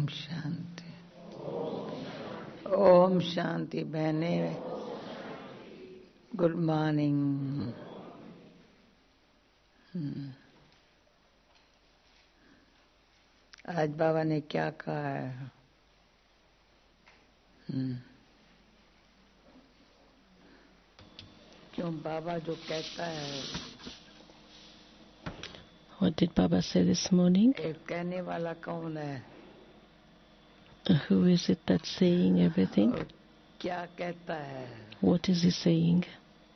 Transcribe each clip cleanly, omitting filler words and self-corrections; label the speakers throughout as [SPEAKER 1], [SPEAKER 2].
[SPEAKER 1] ओम शांति। ओम शांति बहने, good morning. आज बाबा ने क्या कहा है? क्यों बाबा जो कहता है,
[SPEAKER 2] What did Baba say this morning?
[SPEAKER 1] कहने वाला कौन है?
[SPEAKER 2] Who is it that's saying everything?
[SPEAKER 1] क्या कहता है?
[SPEAKER 2] What is he saying?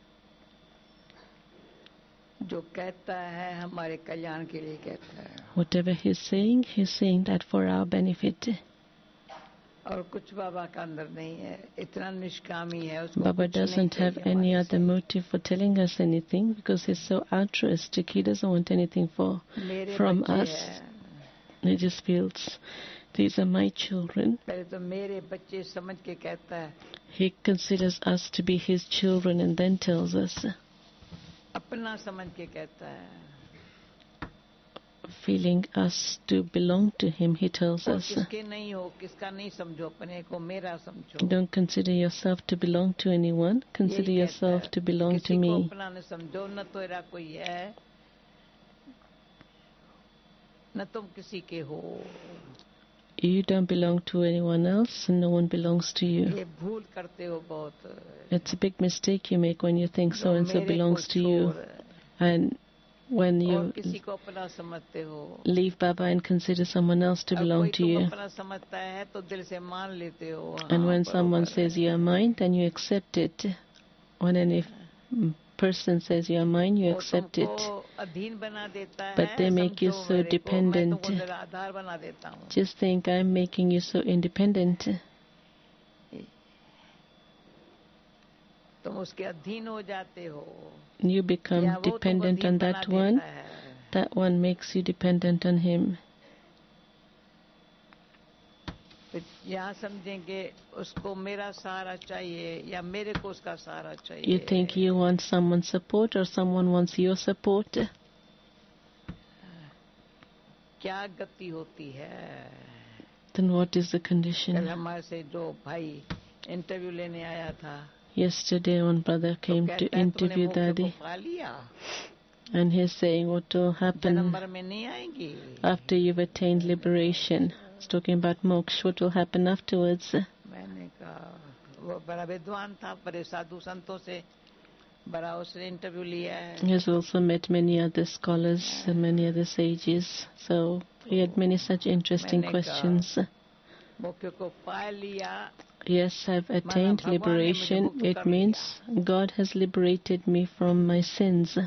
[SPEAKER 1] जो कहता है हमारे कल्याण के लिए कहता है।
[SPEAKER 2] Whatever he's saying that for our benefit.
[SPEAKER 1] और कुछ बाबा का अंदर नहीं है, इतना निष्कामी है, उसको
[SPEAKER 2] Baba doesn't have any other motive for telling us anything because he's so altruistic. He doesn't want anything from us. He just feels, these are my children.
[SPEAKER 1] पहले तो मेरे बच्चे समझ के कहता है।
[SPEAKER 2] He considers us to be his children and then tells us.
[SPEAKER 1] अपना समझ के कहता है।
[SPEAKER 2] Feeling us to belong to him, he tells us.
[SPEAKER 1] किसके नहीं हो, किसका नहीं समझो, अपने को मेरा समझो।
[SPEAKER 2] Don't consider yourself to belong to anyone. Consider yourself to belong to me.
[SPEAKER 1] किसी को अपना न समझो, न तेरा कोई है, न तुम किसी के हो।
[SPEAKER 2] You don't belong to anyone else, and no one belongs to you.
[SPEAKER 1] ये भूल करते हो बहुत।
[SPEAKER 2] It's a big mistake you make when you think so and so belongs to you, and when you leave Baba and consider someone else to belong to you. And when someone says you are mine, then you accept it. When any person says you are mine, you accept it. But they make you so dependent. Just think, I'm making you so independent. You become dependent on that one. That one makes you dependent on him. You think you want someone's support or someone wants your support. Then what is the condition? Yesterday one brother came to interview Daddy, and he's saying what will happen after you've attained liberation. He's talking about moksha, what will happen afterwards. He has also met many other scholars and many other sages, so he had many such interesting questions. Yes, I've attained liberation. It means God has liberated me from my sins.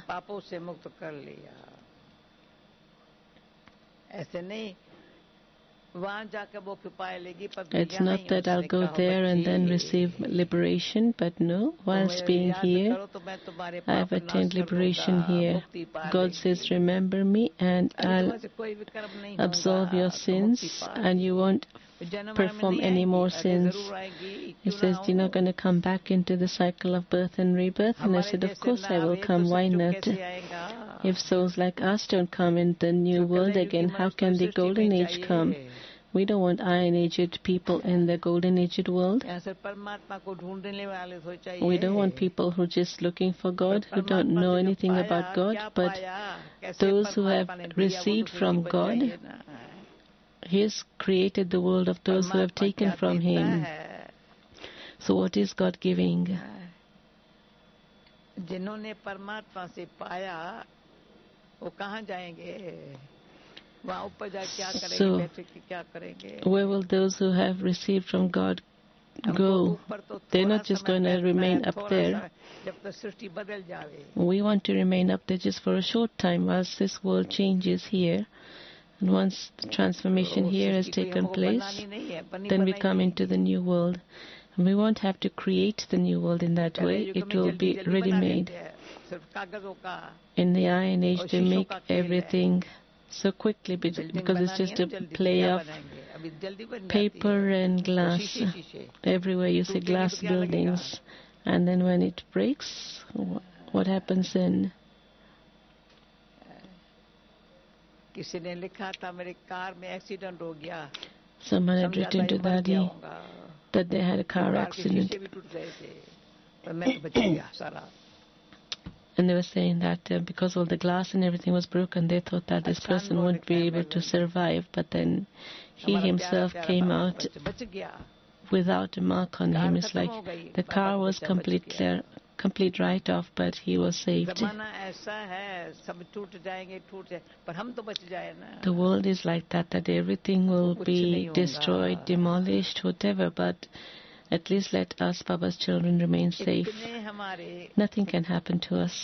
[SPEAKER 2] It's not that I'll go there and then receive liberation, but no, whilst being here, I've attained liberation here. God says, remember me and I'll absolve your sins and you won't perform any more sins. He says, you're not going to come back into the cycle of birth and rebirth? And I said, of course I will come, why not? If souls like us don't come in the new world again, how can the golden age come? We don't want iron-aged people in the golden-aged world. We don't want people who are just looking for God, who don't know anything about God, but those who have received from God. He has created the world of those who have taken from Him. So what is God giving? So, where will those who have received from God go? They're not just going to remain up there. We want to remain up there just for a short time whilst this world changes here. And once the transformation here has taken place, then we come into the new world. And we won't have to create the new world in that way. It will be ready-made. In the Iron Age, they make everything so quickly because it's just a play of paper and glass. Everywhere you see glass buildings. And then when it breaks, what happens then?
[SPEAKER 1] किसी ने लिखा था मेरे car में accident हो गया
[SPEAKER 2] Someone had written to Dadi that they had a car accident. And they were saying that because all the glass and everything was broken, they thought that this person wouldn't be able to survive. But then he himself came out without a mark on him. It's like the car was complete write-off, but he was saved. The world is like that everything will be destroyed, demolished, whatever, but at least let us, Baba's children, remain safe. Nothing can happen to us.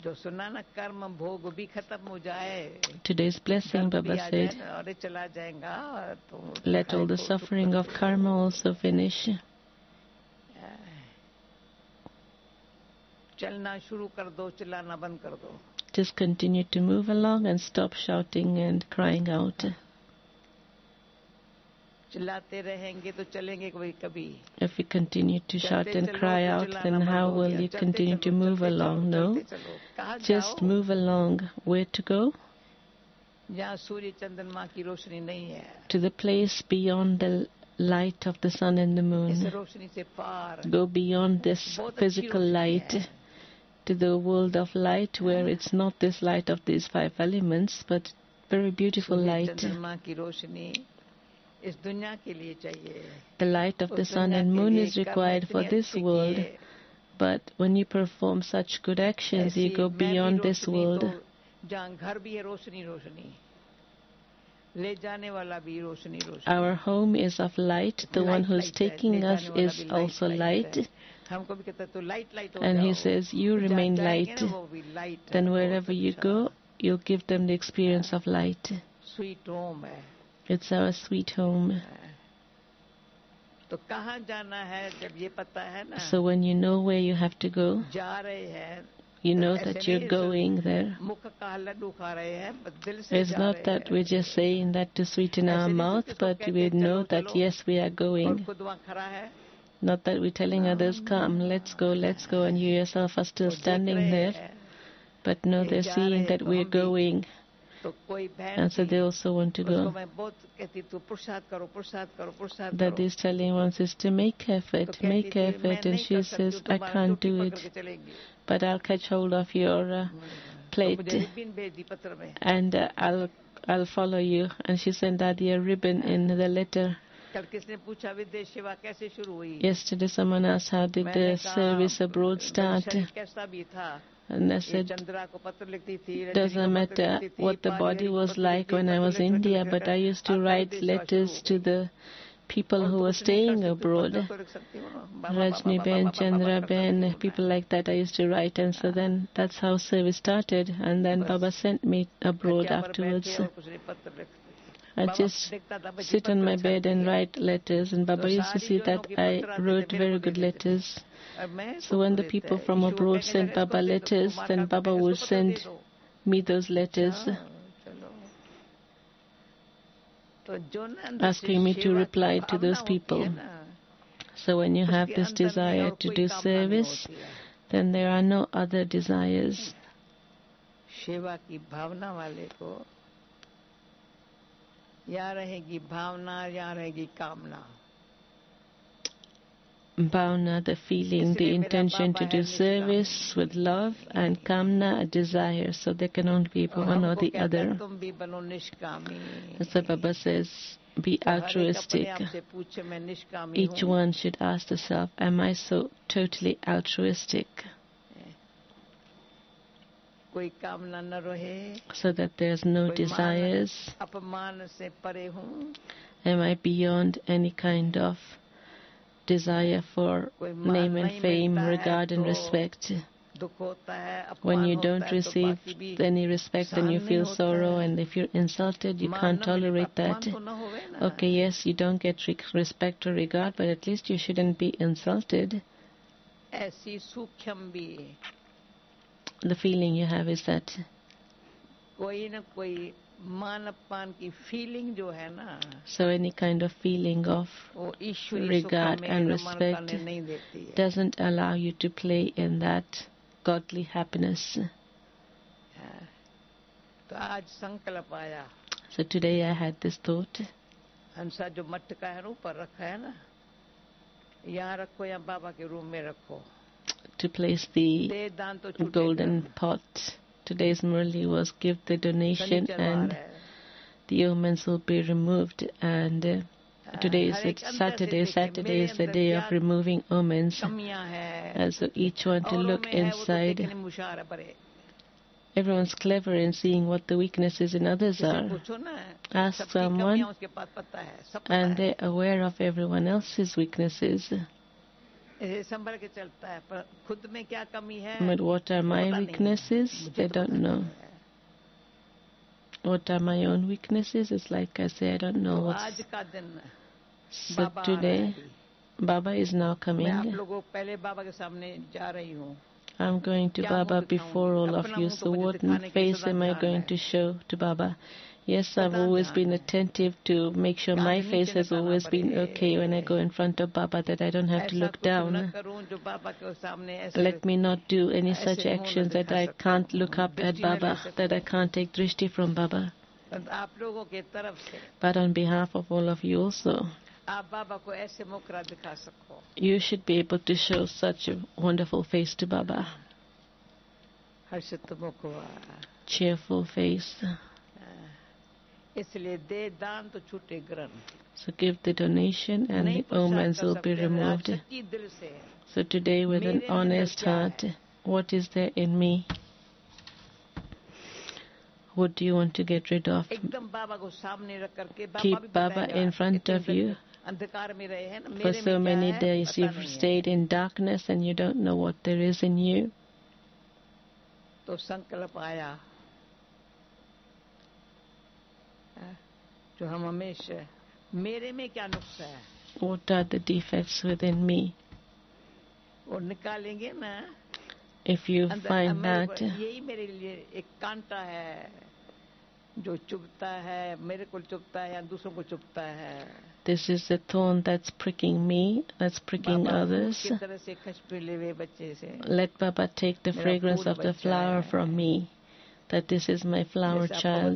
[SPEAKER 2] Today's blessing, Baba said, let all the suffering of karma also finish. Just continue to move along and stop shouting and crying out. If you continue to shout and cry out, then how will you continue to move along? No, just move along. Where to go? To the place beyond the light of the sun and the moon. Go beyond this physical light to the world of light, where it's not this light of these 5 elements, but very beautiful light. The light of the sun and moon is required for this world, but when you perform such good actions, you go beyond this world. Our home is of light. The one who is taking us is also light. And he says, you remain light. Then wherever you go, you'll give them the experience of light. It's our sweet home. So when you know where you have to go, you know that you're going there. It's not that we're just saying that to sweeten our mouth, but we know that yes, we are going. Not that we're telling others, come, let's go, and you yourself are still standing there. But no, they're seeing that we're going. And so they also want to go. That is telling one sister, make effort, and she says, I can't do it, but I'll catch hold of your plate and I'll follow you. And she sent Dadi a ribbon in the letter. Yesterday someone asked, how did the service abroad start? And I said, doesn't matter what the body was like when I was in India, but I used to write letters to the people who were staying abroad. Rajni Ben, Chandra Ben, people like that I used to write, and so then that's how service started. And then Baba sent me abroad afterwards. I just sit on my bed and write letters, and Baba used to see that I wrote very good letters. So when the people from abroad sent Baba letters, then Baba would send me those letters, asking me to reply to those people. So when you have this desire to do service, then there are no other desires. Bhavna, the feeling, the intention to do service with love, and kamna, a desire. So there can only be one or the other. So Baba says, be altruistic. Each one should ask herself, am I so totally altruistic? So that there's no desires. Am I beyond any kind of desire for name and fame, regard and respect? When you don't receive any respect, then you feel sorrow, and if you're insulted, you can't tolerate that. Okay, yes, you don't get respect or regard, but at least you shouldn't be insulted. The feeling you have is that so any kind of feeling of regard and respect doesn't allow you to play in that godly happiness. So today I had this thought.
[SPEAKER 1] हंसा जो मट का है ऊपर रखा है ना, यहाँ रखो या बाबा के रूम में रखो.
[SPEAKER 2] To place the golden pot. Today's Murli was give the donation and the omens will be removed, and today is Saturday. Saturday is the day of removing omens. So each one to look inside. Everyone's clever in seeing what the weaknesses in others are. Ask someone and they're aware of everyone else's weaknesses. But what are my weaknesses? They don't know. What are my own weaknesses? It's like I say, I don't know what's... So today, Baba is now coming. I'm going to Baba before all of you, so what face am I going to show to Baba? Yes, I've always been attentive to make sure my face has always been okay when I go in front of Baba, that I don't have to look down. Let me not do any such actions that I can't look up at Baba, that I can't take drishti from Baba. But on behalf of all of you also, you should be able to show such a wonderful face to Baba. Cheerful face. So give the donation and the omens will be removed. So today, with an honest heart, what is there in me? What do you want to get rid of? Keep Baba in front of you. For so many days you've stayed in darkness and you don't know what there is in you. What are the defects within me? If you find that this is the thorn that's pricking me, that's pricking others, let Baba take the fragrance of the flower from me, that this is my flower child.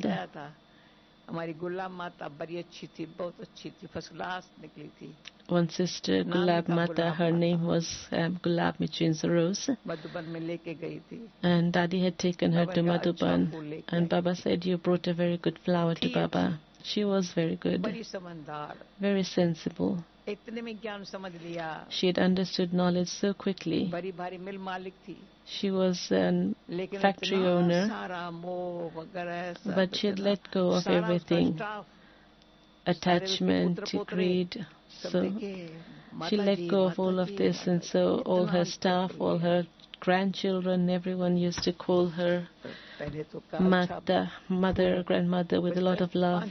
[SPEAKER 2] One sister, Gulab Mata, her name was Gulab, which means rose. And Dadi had taken her to Madhuban. And Baba said, you brought a very good flower to Baba. She was very good, very sensible. She had understood knowledge so quickly. She was a factory owner, but she had let go of everything. Attachment, greed. So she let go of all of this, and so all her staff, all her grandchildren, everyone used to call her Mata, mother, grandmother, with a lot of love.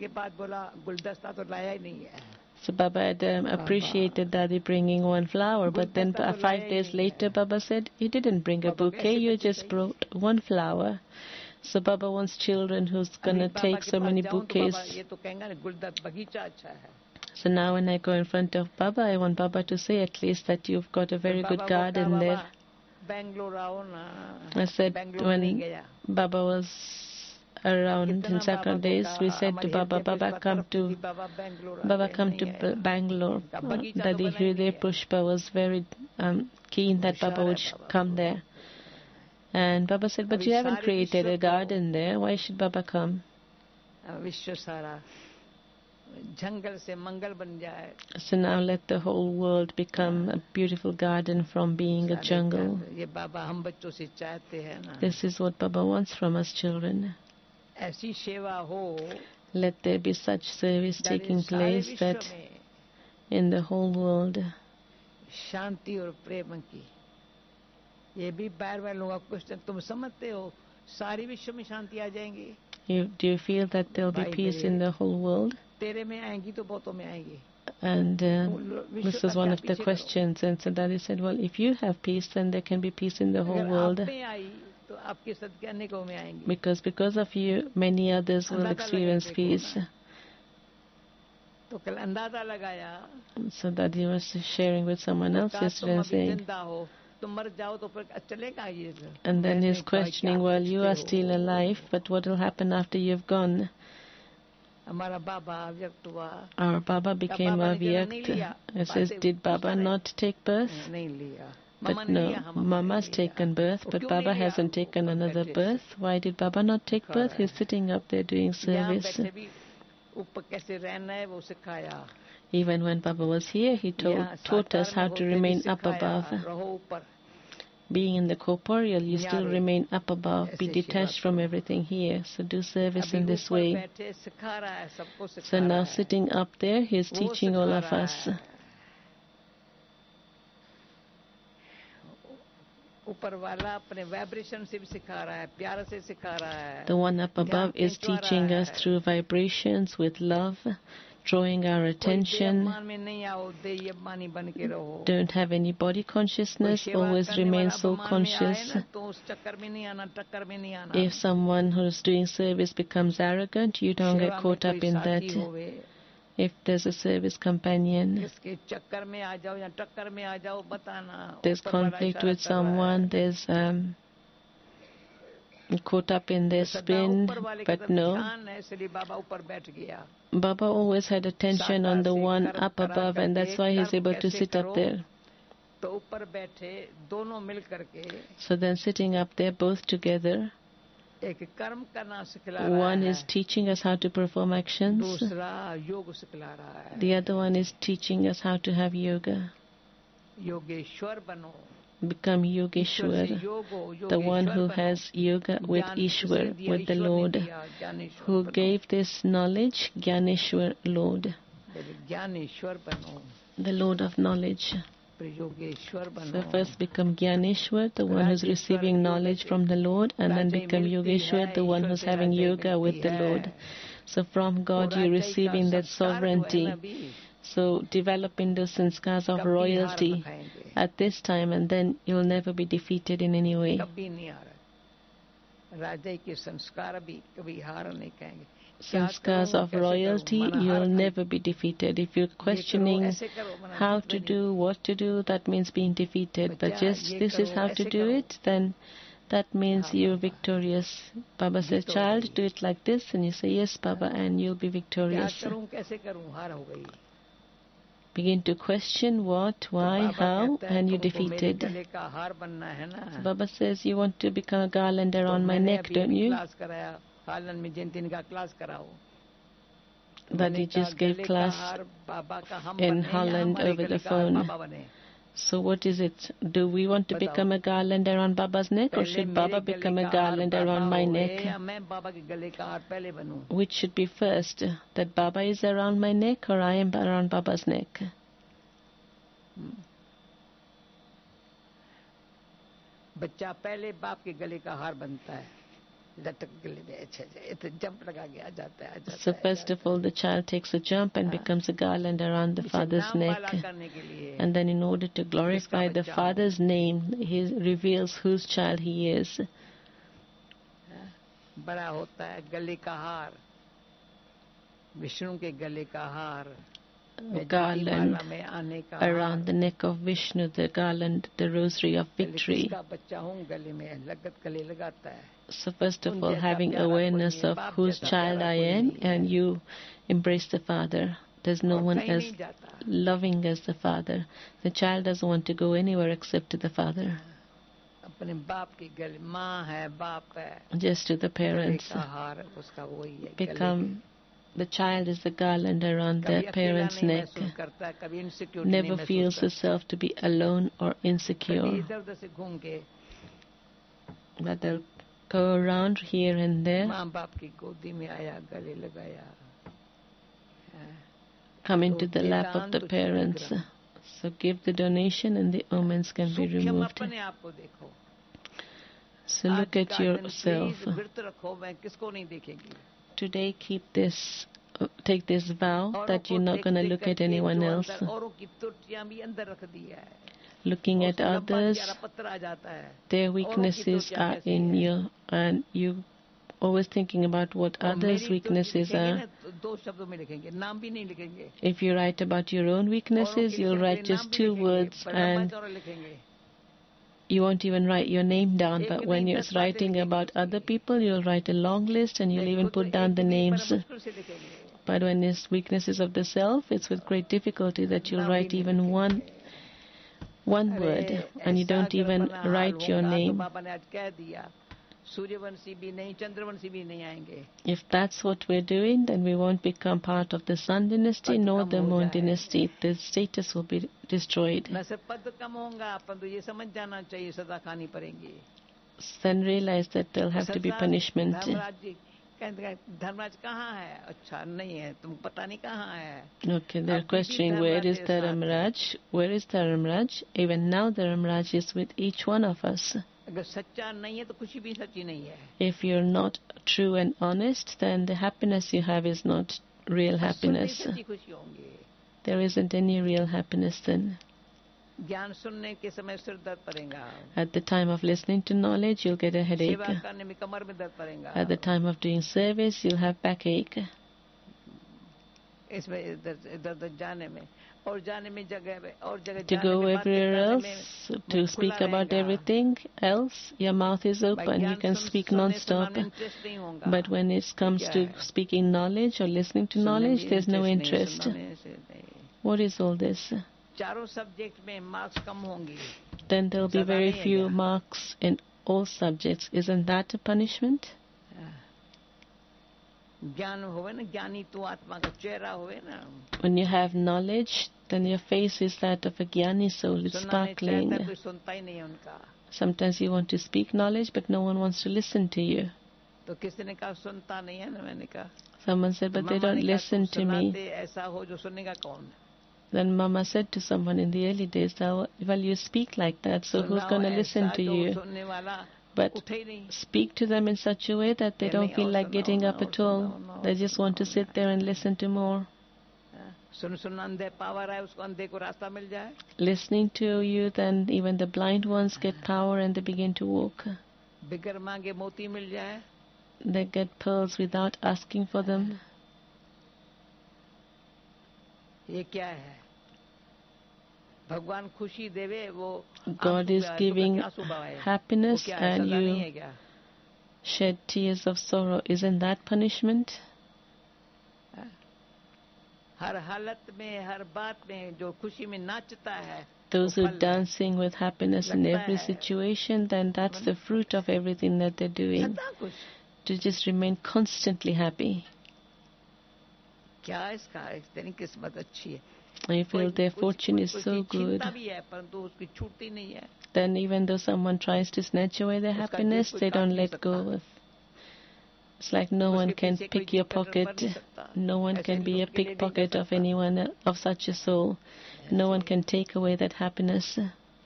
[SPEAKER 2] So Baba had appreciated Dadi bringing one flower, but then 5 days later Baba said, you didn't bring a bouquet, you just brought one flower. So Baba wants children who's going to take so many bouquets. So now when I go in front of Baba, I want Baba to say at least that you've got a very good garden there. I said when Baba was around in second days, we said to Baba, Baba come to Bangalore. Dadi Hriday Pushpa was very keen that Baba would come there. And Baba said, but you haven't created a garden there. Why should Baba come? So now let the whole world become a beautiful garden from being a jungle. This is what Baba wants from us children. Let there be such service taking place that in the whole world do you feel that there will be peace in the whole world? And this was one of the questions, and so Dadi said, well, if you have peace, then there can be peace in the whole world. Because of you, many others will experience peace. So Dadi was sharing with someone else yesterday and saying, and then he's questioning, well, you are still alive, but what will happen after you've gone? Our Baba became Avyakt. It says, did Baba not take birth? But no, Mama's taken birth, but Baba hasn't taken another birth. Why did Baba not take birth? He's sitting up there doing service. Even when Baba was here, he taught us how to remain up above. Being in the corporeal, you still remain up above, be detached from everything here. So do service in this way. So now sitting up there, he's teaching all of us. The one up above is teaching us through vibrations with love, drawing our attention. Don't have any body consciousness, always remain soul conscious. If someone who's doing service becomes arrogant, you don't get caught up in that. If there's a service companion, there's conflict with someone, there's caught up in their spin, but no. Baba always had attention on the one up above, and that's why he's able to sit up there. So then sitting up there, both together, one is teaching us how to perform actions. The other one is teaching us how to have yoga. Become Yogeshwar, the one who has yoga with Ishwar, with the Lord, who gave this knowledge, Gyaneshwar Lord, the Lord of knowledge. So first become Gyaneshwar, the one who's receiving knowledge from the Lord, and then become Yogeshwar, the one who's having yoga with the Lord. So from God you're receiving that sovereignty. So develop into sanskars of royalty at this time, and then you'll never be defeated in any way. Sanskars of royalty, you'll never be defeated. If you're questioning how to do, what to do, that means being defeated. But just this is how to do it, then that means you're victorious. Baba says, child, do it like this, and you say, yes, Baba, and you'll be victorious. Begin to question what, why, how, and you're defeated. So Baba says, you want to become a garland around my neck, don't you? But he just gave class in Holland over the phone. So what is it? Do we want to become a garland around Baba's neck, or should Baba become a garland around my neck? Which should be first? That Baba is around my neck, or I am around Baba's neck? So first of all, the child takes a jump and becomes a garland around the father's neck. And then in order to glorify the father's name, he reveals whose child he is. Garland around the neck of Vishnu, the garland, the rosary of victory. So first of all, having awareness of whose child I am, and you embrace the Father. There's no one as loving as the Father. The child doesn't want to go anywhere except to the Father. Just to the parents. Become, the child is the garland around their parents' neck. Never feels herself to be alone or insecure. But they'll go around here and there. Come into the lap of the parents. So give the donation and the omens can be removed. So look at yourself. Today take this vow that you're not going to look at anyone else. Looking at others, their weaknesses are in you, and you always thinking about what others' weaknesses are. If you write about your own weaknesses, you'll write just 2 words, and you won't even write your name down. But when you're writing about other people, you'll write a long list, and you'll even put down the names. But when it's weaknesses of the self, it's with great difficulty that you'll write even one word, and you don't even write your name. If that's what we're doing, then we won't become part of the Sun dynasty nor the Moon dynasty. The status will be destroyed. Then realize that there'll have to be punishment. Okay, they're questioning, where is Dharamraj? Where is Dharamraj? Even now Dharamraj is with each one of us. If you're not true and honest, then the happiness you have is not real happiness. There isn't any real happiness then. At the time of listening to knowledge, you'll get a headache. At the time of doing service, you'll have backache. To go everywhere else, to speak about everything else, your mouth is open, you can speak non-stop. But when it comes to speaking knowledge or listening to knowledge, there's no interest. What is all this? Then there'll be very few marks in all subjects. Isn't that a punishment? When you have knowledge, then your face is that of a Jnani soul. It's sparkling. Sometimes you want to speak knowledge, but no one wants to listen to you. Someone said, but they don't listen to me. Then Mama said to someone in the early days, well, you speak like that, so who's going to listen to you? But speak to them in such a way that they don't feel like getting up at all. They just want to sit there and listen to more. Listening to you, then even the blind ones get power and they begin to walk. They get pearls without asking for them. God is giving happiness and you shed tears of sorrow. Isn't that punishment? Those who are dancing with happiness in every situation, then that's the fruit of everything that they're doing. To just remain constantly happy. I feel their fortune is so good. Then even though someone tries to snatch away their happiness, they don't let go of. It's like no one can pick your pocket. No one can be a pickpocket of anyone of such a soul. No one can take away that happiness.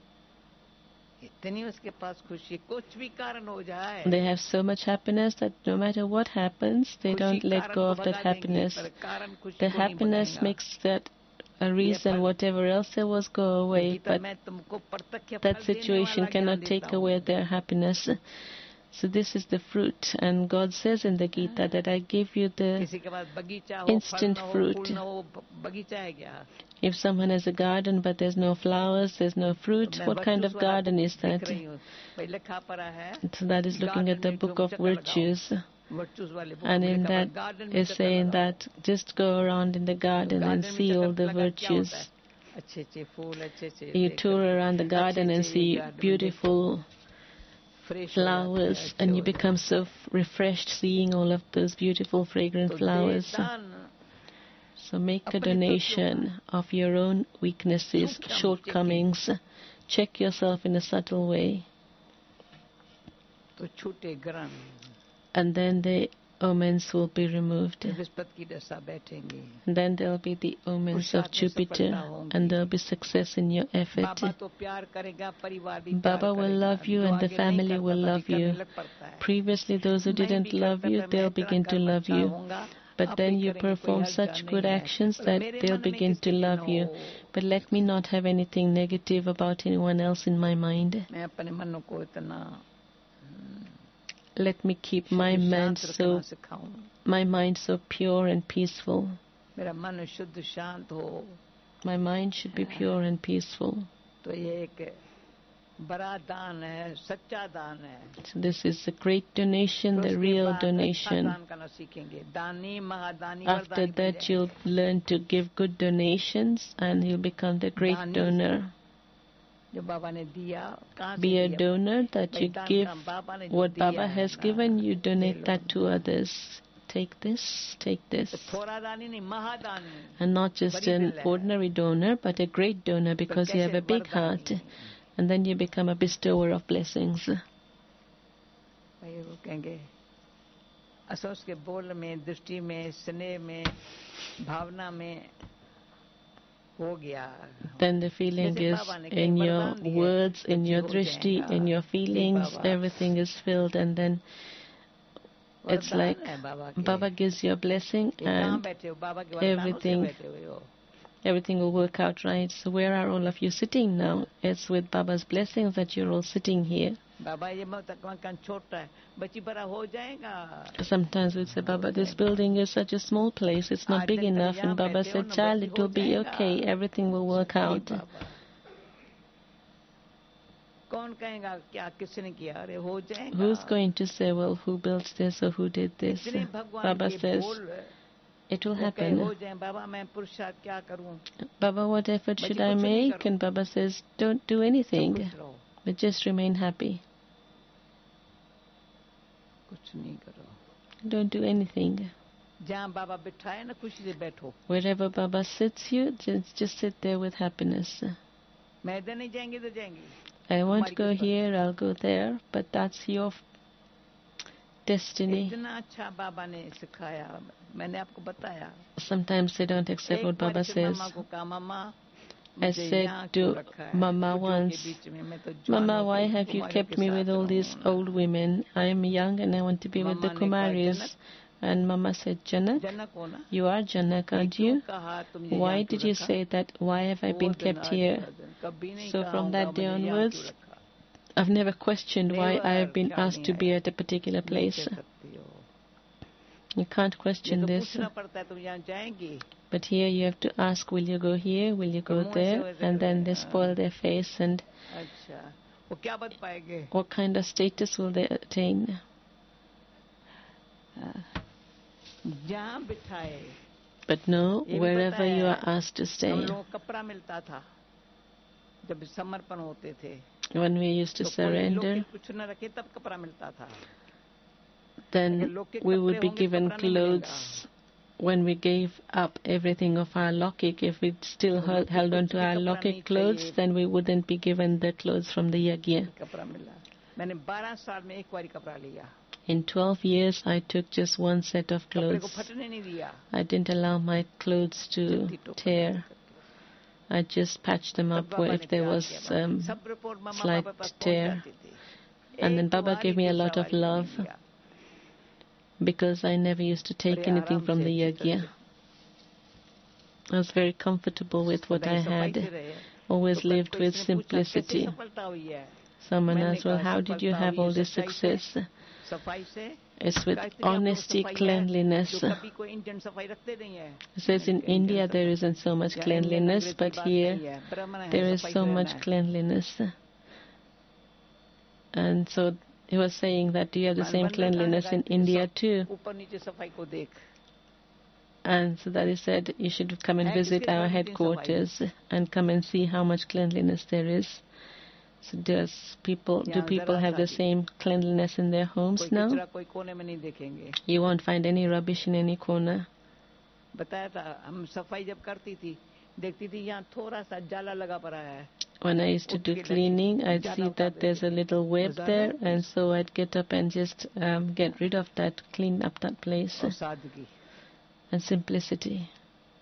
[SPEAKER 2] They have so much happiness that no matter what happens, they don't let go of that happiness. The happiness makes that a reason whatever else there was go away, but that situation cannot take away their happiness. So this is the fruit, and God says in the Gita that I give you the instant fruit. If someone has a garden but there's no flowers, there's no fruit, what kind of garden is that? So that is looking at the book of virtues. And in that is saying that just go around in the garden and see all the virtues. You tour around the garden and see beautiful flowers, and you become so refreshed seeing all of those beautiful fragrant flowers. So make a donation of your own weaknesses, shortcomings. Check yourself in a subtle way. And then the omens will be removed. And then there will be the omens of Jupiter, and there will be success in your effort. Baba will love you and the family will love you. Previously, those who didn't love you, they'll begin to love you. But then you perform such good actions that they'll begin to love you. But let me not have anything negative about anyone else in my mind. Let me keep my mind so pure and peaceful. My mind should be pure and peaceful. So this is a great donation, the real donation. After that, you'll learn to give good donations and you'll become the great donor. Be a donor, that you give what Baba has given, you donate that to others. Take this, take this. And not just an ordinary donor, but a great donor, because you have a big heart. And then you become a bestower of blessings. Then the feeling is in your words, in your drishti, in your feelings, everything is filled, and then it's like Baba gives you a blessing and everything will work out right. So where are all of you sitting now? It's with Baba's blessings that you're all sitting here. Sometimes we say, Baba, this building is such a small place, it's not big enough. And Baba said, child, it will be okay, everything will work out. Who's going to say, well, who built this or who did this? Baba says, it will happen. Baba, what effort should I make? And Baba says, don't do anything, but just remain happy. Don't do anything. Wherever Baba sits you, just sit there with happiness. I won't go here, I'll go there, but that's your destiny. Sometimes they don't accept what Baba says. I said to Mama once, Mama, why have you kept me with all these old women? I am young and I want to be with the Kumaris. And Mama said, Janak, you are Janak, aren't you? Why did you say that? Why have I been kept here? So from that day onwards, I've never questioned why I have been asked to be at a particular place. You can't question this. But here you have to ask, will you go here, will you go there? And then they spoil their face, and what kind of status will they attain? But no, wherever you are asked to stay. When we used to surrender, then we would be given clothes. When we gave up everything of our Lokik, if we still held on to our Lokik clothes, then we wouldn't be given the clothes from the Yagya. In 12 years, I took just one set of clothes. I didn't allow my clothes to tear. I just patched them up where if there was slight tear. And then Baba gave me a lot of love, because I never used to take anything from the Yagya. I was very comfortable with what I had. Always lived with simplicity. Someone asked, well, how did you have all this success? It's with honesty, cleanliness. It says in India there isn't so much cleanliness, but here there is so much cleanliness. And so he was saying that, do you have the same cleanliness in India too? And so that he said, you should come and visit our headquarters and come and see how much cleanliness there is. So do people have the same cleanliness in their homes now? You won't find any rubbish in any corner. When I used to do cleaning, I'd see that there's a little web there, and so I'd get up and just get rid of that, clean up that place. And simplicity.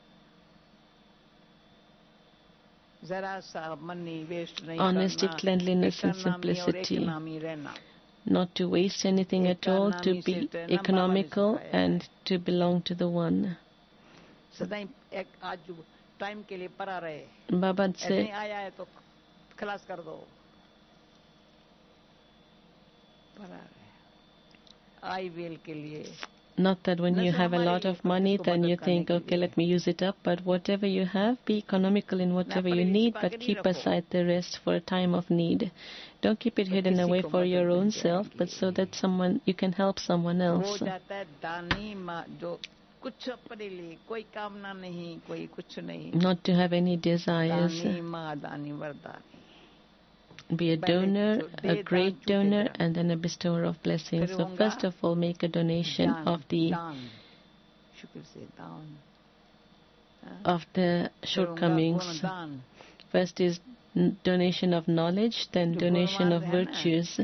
[SPEAKER 2] Honesty, cleanliness and simplicity. Not to waste anything at all, to be economical and to belong to the One. Baba said, Not that when you have a lot of money, then you think, okay, let me use it up. But whatever you have, be economical in whatever you need, but keep aside the rest for a time of need. Don't keep it hidden away for your own self, but so that you can help someone else. Not to have any desires. Be a donor, a great donor, and then a bestower of blessings. So first of all, make a donation of the shortcomings. First is donation of knowledge, then donation of virtues.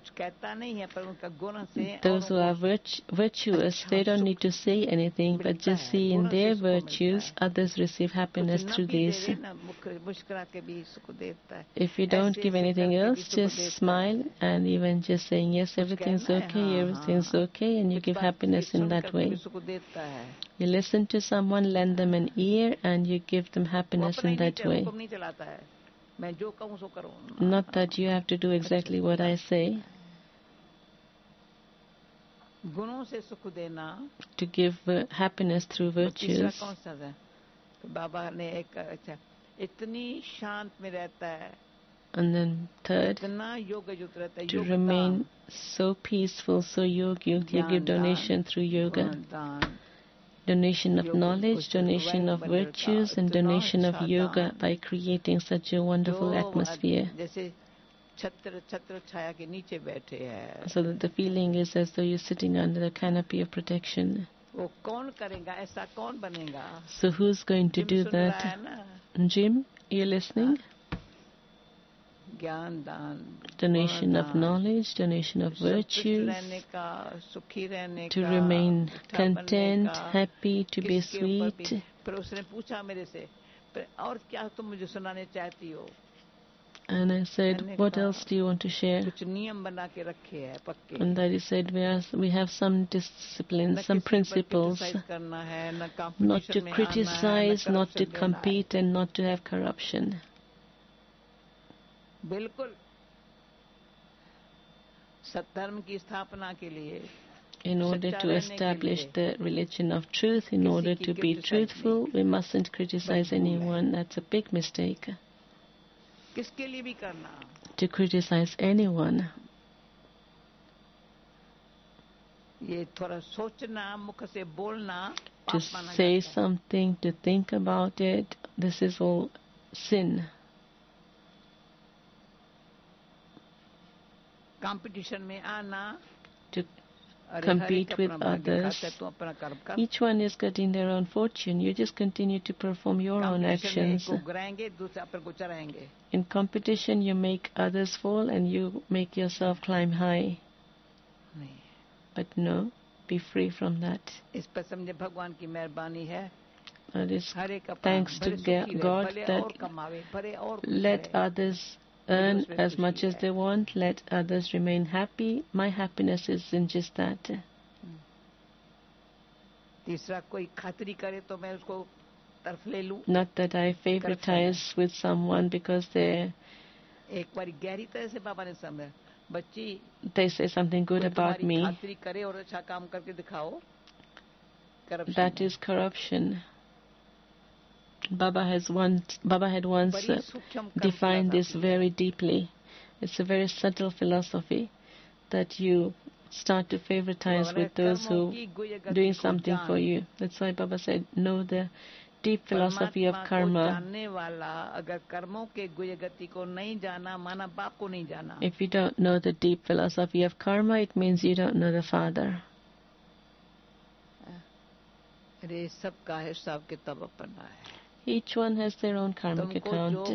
[SPEAKER 2] Those who are virtuous, they don't need to say anything, but just see in their virtues, others receive happiness through this. If you don't give anything else, just smile, and even just saying, yes, everything's okay, and you give happiness in that way. You listen to someone, lend them an ear, and you give them happiness in that way. Not that you have to do exactly what I say. To give happiness through virtues. And then third, to remain so peaceful, so yogic, you give donation through yoga. Donation of knowledge, donation of virtues, and donation of yoga by creating such a wonderful atmosphere. So that the feeling is as though you're sitting under the canopy of protection. So who's going to do that? Jim, you're listening? Donation of knowledge, donation of virtues, to remain content, happy, to be sweet. And I said, what else do you want to share? And that he said, we have some disciplines, some principles, not to criticize, not to compete, and not to have corruption. In order to establish the religion of truth, in order to be truthful, we mustn't criticize anyone. That's a big mistake. To criticize anyone. To say something, to think about it, this is all sin. To compete with others. Each one is getting their own fortune. You just continue to perform your own actions. In competition, you make others fall and you make yourself climb high. But no, be free from that. That is thanks to God that let others earn as much as they want, let others remain happy. My happiness is in just that. Not that I favoritize with someone because they say something good about me. That is corruption. Baba had once defined this very deeply. It's a very subtle philosophy that you start to favoritize with those who are doing something for you. That's why Baba said, know the deep philosophy of karma. If you don't know the deep philosophy of karma, it means you don't know the Father. Each one has their own karmic account.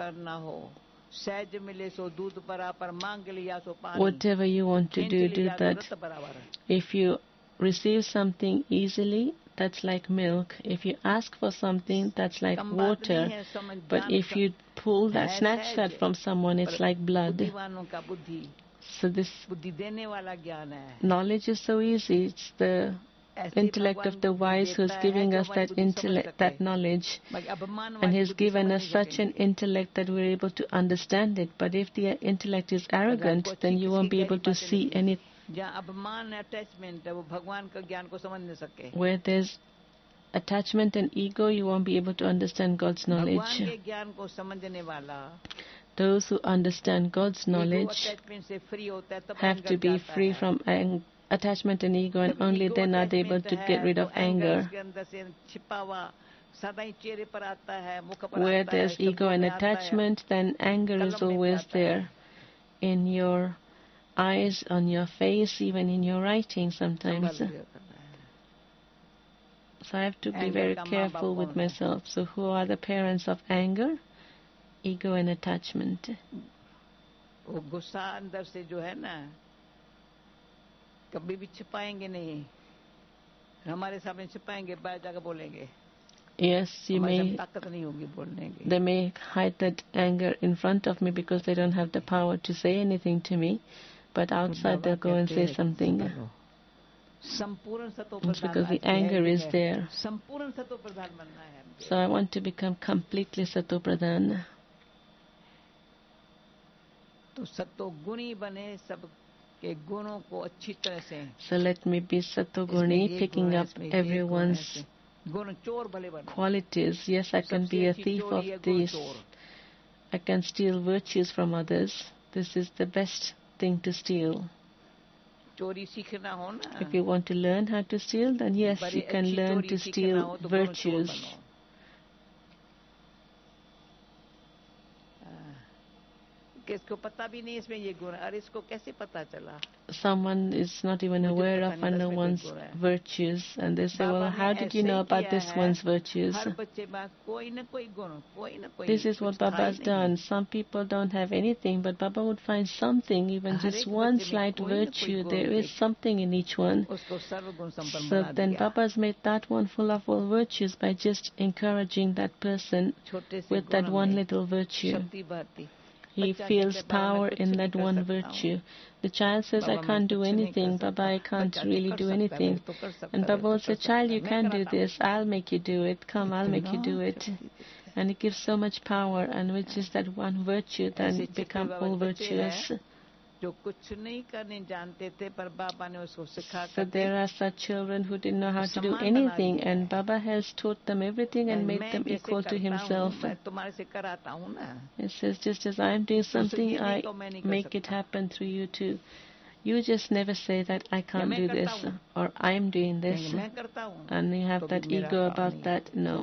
[SPEAKER 2] Whatever you want to do, do that. If you receive something easily, that's like milk. If you ask for something, that's like water. But if you snatch that from someone, it's like blood. So this knowledge is so easy. It's the intellect of the wise who's giving us that knowledge, and he's given us such an intellect that we're able to understand it. But if the intellect is arrogant, then you won't be able to see Where there's attachment and ego, you won't be able to understand God's knowledge. Those who understand God's knowledge have to be free from attachment and ego, and only then are they able to get rid of anger. Where there's ego and attachment, then anger is always there. In your eyes, on your face, even in your writing sometimes. So I have to be very careful with myself. So who are the parents of anger? Ego and attachment. Yes, they may hide that anger in front of me because they don't have the power to say anything to me, but outside they'll go and say something. It's because the anger is there. So I want to become completely Satopradhan. So let me be Satoguni, picking up everyone's qualities. Yes, I can be a thief of these. I can steal virtues from others. This is the best thing to steal. If you want to learn how to steal, then yes, you can learn to steal virtues. Someone is not even aware of another's virtues, and they say, well, how did you know about this one's virtues? This is what Baba has done. Some people don't have anything, but Baba would find something, even just one slight virtue. There is something in each one. So then Baba has made that one full of all virtues by just encouraging that person with that one little virtue. He feels power in that one virtue. The child says, I can't do anything. Baba, I can't really do anything. And Baba will say, child, you can do this. I'll make you do it. Come, I'll make you do it. And it gives so much power, and which is that one virtue, then become all virtuous. So there are such children who didn't know how to do anything, and Baba has taught them everything and made them equal to himself. He says, just as I am doing something, I make it happen through you too. You just never say that I can't do this or I am doing this, and you have that ego about that. No.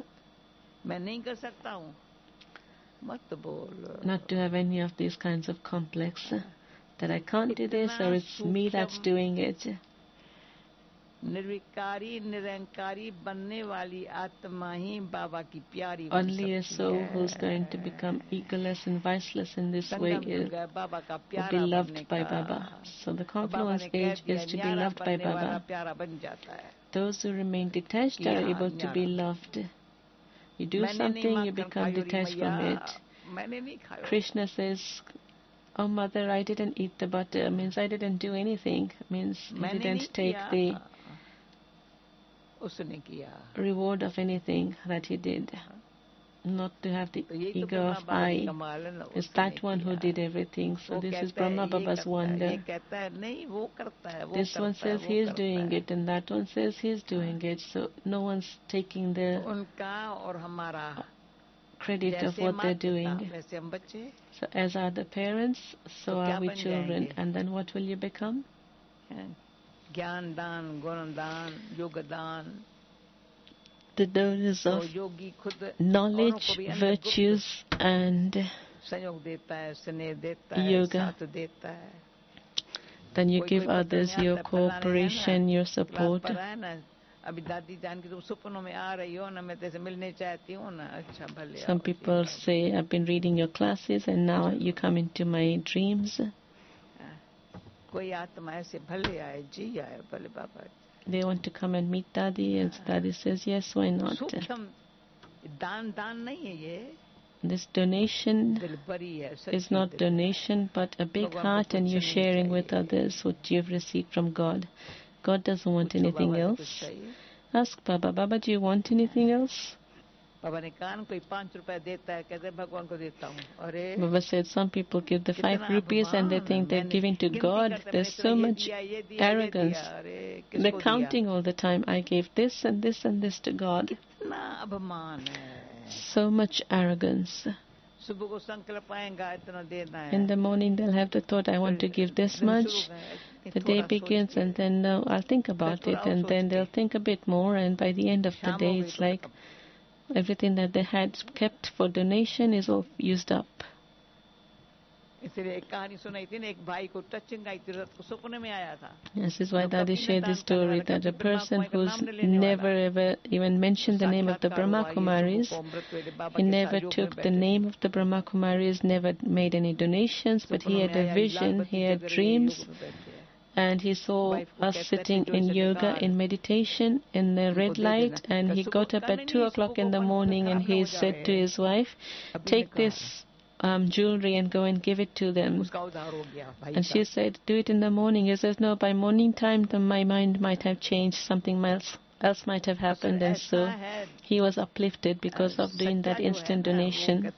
[SPEAKER 2] Not to have any of these kinds of complex. That I can't do this, or it's me that's doing it. Only a soul who's going to become egoless and viceless in this way will be loved by Baba. So the confluence age is to be loved by Baba. Those who remain detached are able to be loved. You do something, you become detached from it. Krishna says, oh mother, I didn't eat the butter, means I didn't do anything, means he didn't take the reward of anything that he did. Not to have the ego of I. It's that one who did everything. So this is Brahma Baba's wonder. This one says he is doing it, and that one says he is doing it. So no one's taking the credit of what they're doing. So as are the parents, so are we children. And then what will you become? The donors of knowledge, virtues, and yoga. Then you give others your cooperation, your support. Some people say, I've been reading your classes and now you come into my dreams. They want to come and meet Dadi, and Dadi says, yes, why not? This donation is not donation, but a big heart, and you're sharing with others what you've received from God. God doesn't want anything else. Ask Baba, Baba, do you want anything else? Baba said some people give the 5 rupees and they think they're giving to God. There's so much arrogance. They're counting all the time. I gave this and this and this to God. So much arrogance. In the morning they'll have the thought, I want to give this much. The day begins and then I'll think about it, and then they'll think a bit more, and by the end of the day it's like everything that they had kept for donation is all used up. This is why Daddy shared this story, that a person who's never ever even mentioned the name of the Brahma Kumaris, he never took the name of the Brahma Kumaris, never made any donations, but he had a vision, he had dreams, and he saw us sitting in yoga, in meditation, in the red light, and he got up at 2 o'clock in the morning and he said to his wife, take this jewelry and go and give it to them. And she said, do it in the morning. He says, no, by morning time my mind might have changed, something else might have happened, and so he was uplifted because of doing that instant donation.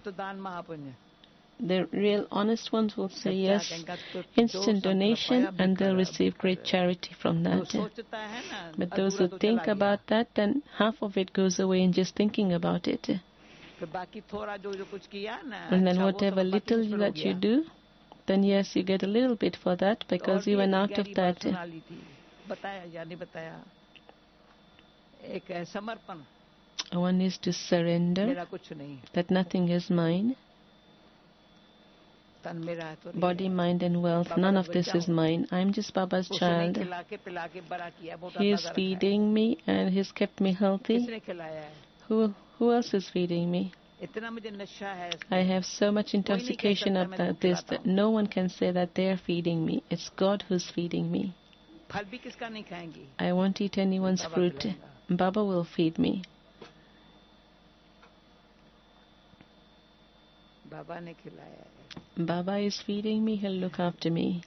[SPEAKER 2] The real honest ones will say yes, instant donation, and they'll receive great charity from that. But those who think about that, then half of it goes away in just thinking about it. And then whatever little that you do, then yes, you get a little bit for that because you went out of that. One is to surrender, that nothing is mine. Body, mind and wealth, none of this is mine. I'm just Baba's child. He is feeding me and he's kept me healthy. Who else is feeding me? I have so much intoxication about this that no one can say that they're feeding me. It's God who's feeding me. I won't eat anyone's fruit. Baba will feed me. Baba is feeding me, he'll look after me.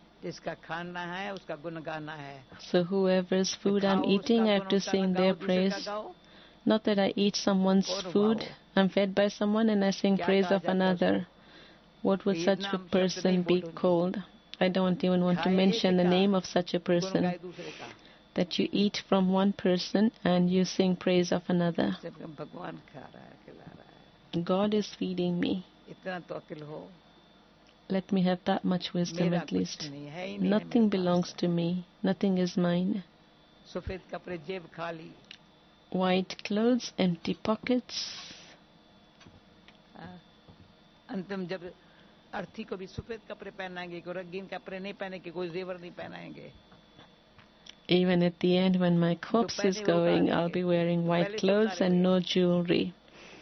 [SPEAKER 2] So whoever's food I'm eating, I have to sing their praise. Not that I eat someone's food, I'm fed by someone and I sing praise of another. What would such a person be called? I don't even want to mention the name of such a person. That you eat from one person and you sing praise of another. God is feeding me. Let me have that much wisdom at least. Nothing belongs to me. Nothing is mine. White clothes, empty pockets. Even at the end, when my corpse is going, I'll be wearing white clothes and no jewelry.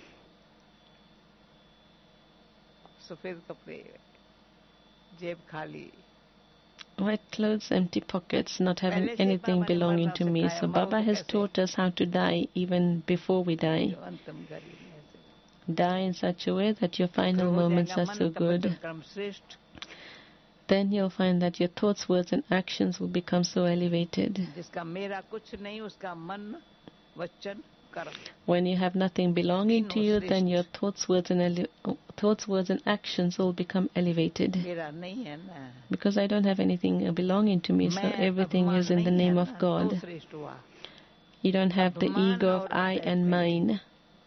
[SPEAKER 2] White clothes, empty pockets, not having anything belonging to me. So Baba has taught us how to die even before we die. Die in such a way that your final moments are so good. Then you'll find that your thoughts, words and actions will become so elevated. When you have nothing belonging to you, then your thoughts, words and actions will become elevated. Because I don't have anything belonging to me, so everything is in the name of God. You don't have the ego of I and mine.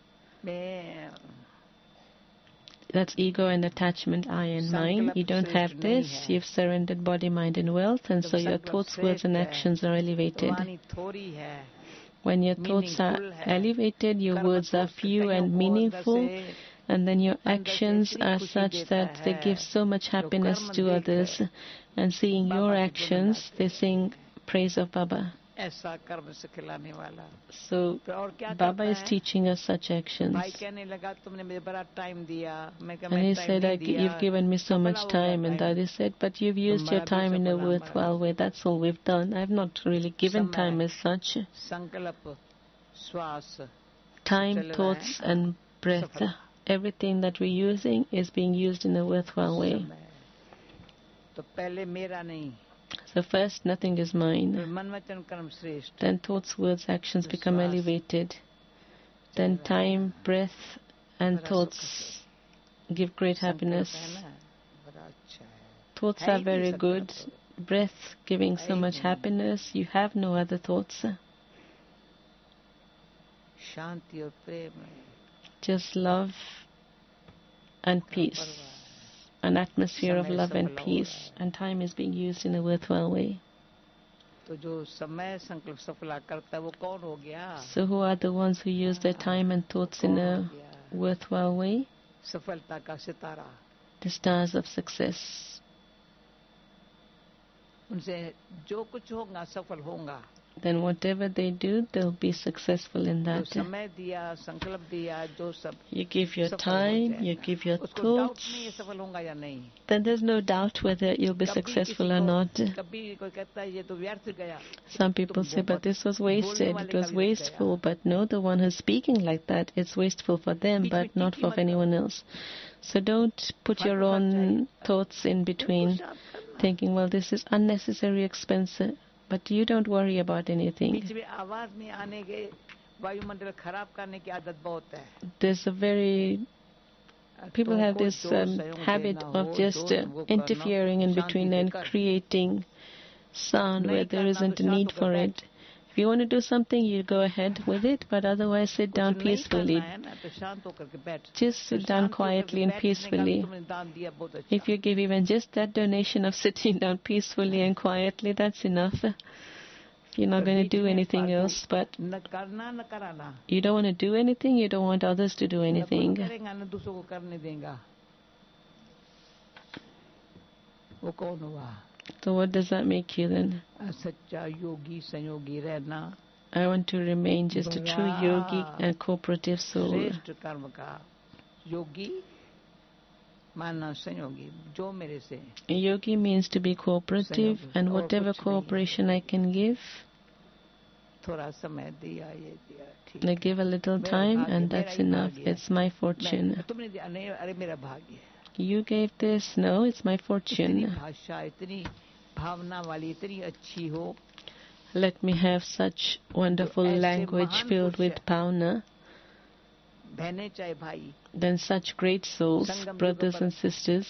[SPEAKER 2] That's ego and attachment, I and mine. You don't have this. You've surrendered body, mind and wealth, and so your thoughts, words and actions are elevated. When your thoughts are elevated, your words are few and meaningful, and then your actions are such that they give so much happiness to others. And seeing your actions, they sing praise of Baba. So Baba is teaching us such actions. And he said, you've given me so much time. And Daddy said, but you've used your time in a worthwhile way. That's all we've done. I've not really given time as such. Time, thoughts and breath. Everything that we're using is being used in a worthwhile way. So first, nothing is mine. Then thoughts, words, actions become elevated. then time, breath, and thoughts give great happiness. Thoughts are very good. Breath giving so much happiness. You have no other thoughts. Just love and peace. An atmosphere of love and peace. And time is being used in a worthwhile way. So who are the ones who use their time and thoughts in a worthwhile way? The stars of success. Then whatever they do, they'll be successful in that. You give your time, you give your thoughts, then there's no doubt whether you'll be successful or not. Some people say, but this was wasted, it was wasteful. But no, the one who's speaking like that, it's wasteful for them, but not for anyone else. So don't put your own thoughts in between, thinking, well, this is unnecessary expense. But you don't worry about anything. There's a very... People have this habit of just interfering in between and creating sound where there isn't a need for it. If you want to do something, you go ahead with it, but otherwise sit down peacefully. Just sit down quietly and peacefully. If you give even just that donation of sitting down peacefully and quietly, that's enough. You're not going to do anything else, but you don't want to do anything, you don't want others to do anything. So what does that make you then? I want to remain just a true yogi and cooperative soul. Yogi means to be cooperative, and whatever cooperation I can give, I give a little time, and that's enough. It's my fortune. You gave this? No, it's my fortune. Let me have such wonderful language filled with bhavna. Then such great souls, brothers and sisters,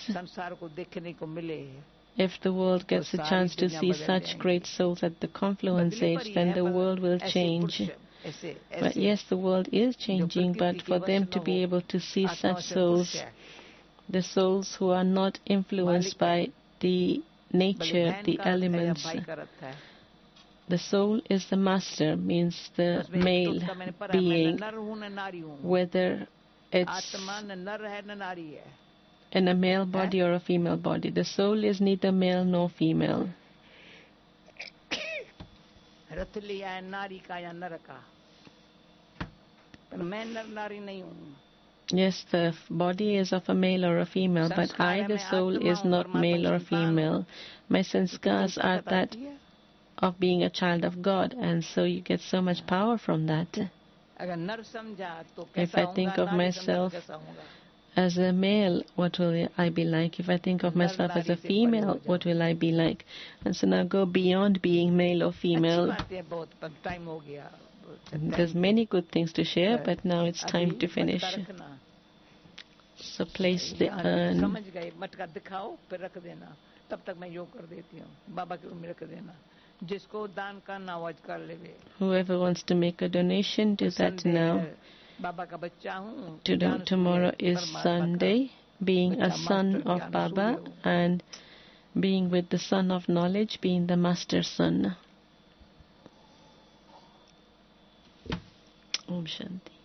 [SPEAKER 2] if the world gets a chance to see such great souls at the confluence age, then the world will change. But yes, the world is changing, but for them to be able to see such souls, the souls who are not influenced by the nature, the elements. The soul is the master, means the male being, whether it's in a male body or a female body. The soul is neither male nor female. Yes, the body is of a male or a female, but I, the soul, is not male or female. My sanskars are that of being a child of God, and so you get so much power from that. If I think of myself as a male, what will I be like? If I think of myself as a female, what will I be like? And so now go beyond being male or female. There's many good things to share, but now it's time to finish. So place the urn. Whoever wants to make a donation, do that now. Tomorrow is Sunday. Being a son of Baba and being with the son of knowledge, being the master son. Om Shanti.